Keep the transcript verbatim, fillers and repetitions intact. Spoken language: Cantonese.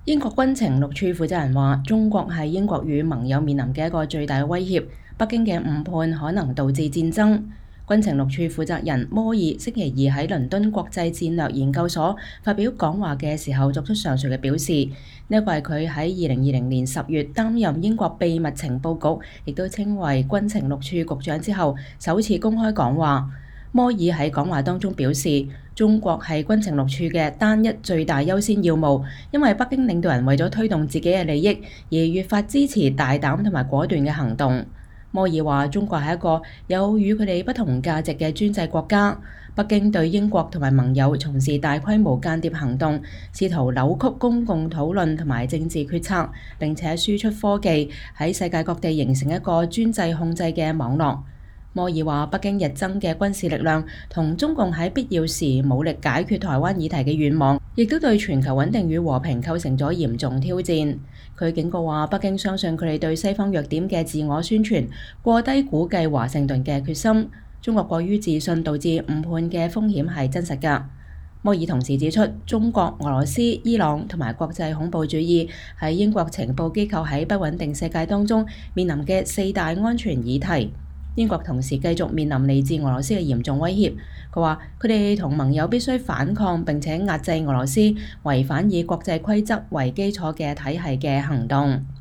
英國軍情六處負責人話：中國係英國與盟友面臨嘅一個最大威脅，北京嘅誤判可能導致戰爭。軍情六處負責人摩爾星期二喺倫敦國際戰略研究所發表講話嘅時候作出上述嘅表示，呢一個係佢喺二零二零年十月擔任英國秘密情報局，亦都稱為軍情六處局長之後首次公開講話。摩爾喺講話當中表示，中國係軍情六處嘅單一最大優先要務，因為北京領導人為咗推動自己嘅利益而越發支持大膽同埋果斷嘅行動。摩爾話：中國係一個有與佢哋不同價值嘅專制國家，北京對英國同埋盟友從事大規模間諜行動，試圖扭曲公共討論同埋政治決策，並且輸出科技喺世界各地形成一個專制控制嘅網絡。摩爾話：北京日增嘅軍事力量同中共喺必要時武力解決台灣議題嘅願望，亦都對全球穩定與和平構成咗嚴重挑戰。佢警告話：北京相信佢哋對西方弱點嘅自我宣傳，過低估計華盛頓嘅決心。中國過於自信導致誤判嘅風險係真實㗎。摩爾同時指出，中國、俄羅斯、伊朗同埋國際恐怖主義係英國情報機構喺不穩定世界當中面臨嘅四大安全議題。英國同時繼續面臨嚟自俄羅斯嘅嚴重威脅。佢話：佢哋同盟友必須反抗並且壓制俄羅斯違反以國際規則為基礎嘅體系嘅行動。